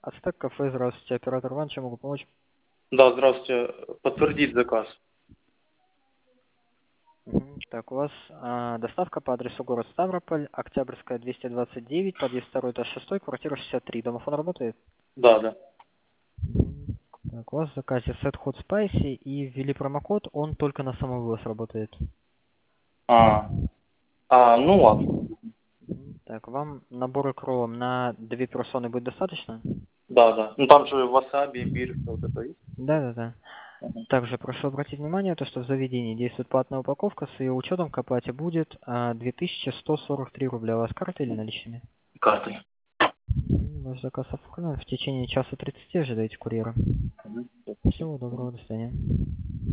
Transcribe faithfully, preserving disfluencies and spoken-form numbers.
Ацтек кафе, здравствуйте, оператор Иван, чем могу помочь? Да, здравствуйте. Подтвердить заказ. Мгм. Так, у вас а, доставка по адресу город Ставрополь, Октябрьская, двести двадцать девять, подъезд второй, этаж шесть, квартира шестьдесят три. Домофон работает? Да, да. Мгм. Так, у вас в заказе сет Hot Spicy и ввели промокод, он только на самовывоз работает. А, а, ну ладно. Мгм. Так, вам набор икролом на две персоны будет достаточно? Да, да. Ну там же васаби, имбирь, все вот это есть. Да-да-да. Мгм. Также прошу обратить внимание, то, что в заведении действует платная упаковка, с ее учетом к оплате будет а, две тысячи сто сорок три рубля. У вас карта или наличными? Картой. М, Ваш заказ оформлен. В течение часа тридцати ожидайте курьера. Мгм. Всего доброго, до свидания.